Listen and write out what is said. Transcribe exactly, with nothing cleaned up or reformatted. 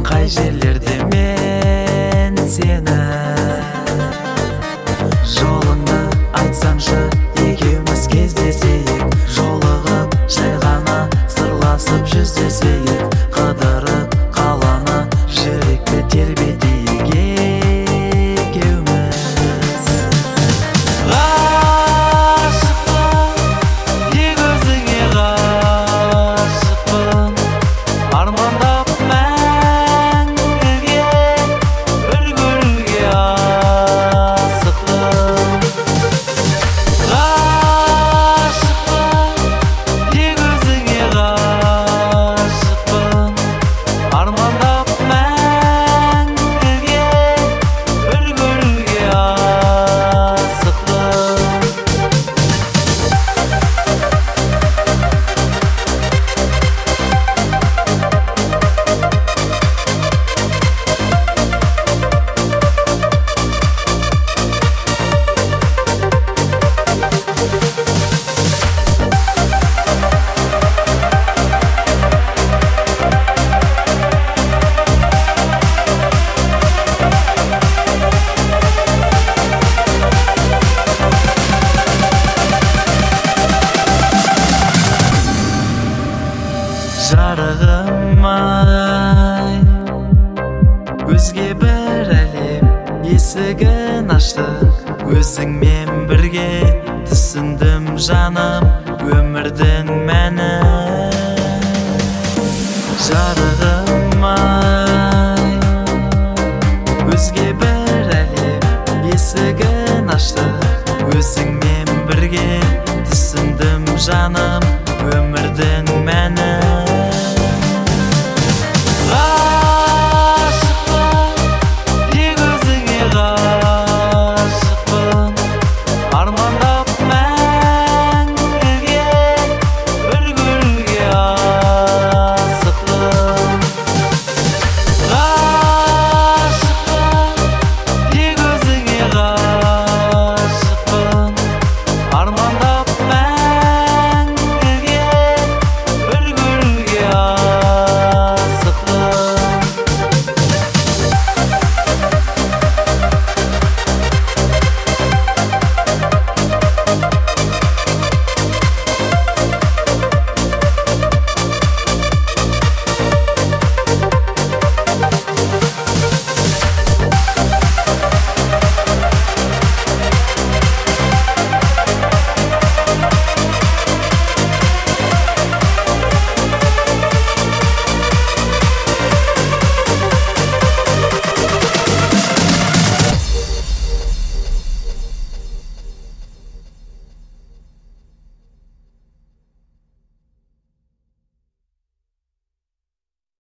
Қай жерлерде мен сені жолыңды айтсаңшы, екеуміз кездесейік, жолығып жай ғана сырласып жүздесейік, қыдырып қаланы жүректі тербетейік екеуміз. Ғашықпын, тек өзіңе ғашықпын, армандап мәңгіге бір көруге асықтым. Ғашықпын, тек өзіңе ғашықпын, армандап мәңгіге бір көруге асықтым. Жарығым-ай, өзге бір әлем есігін аштың, өзіңмен бірге түсіндім жаным өмірдің мәнін.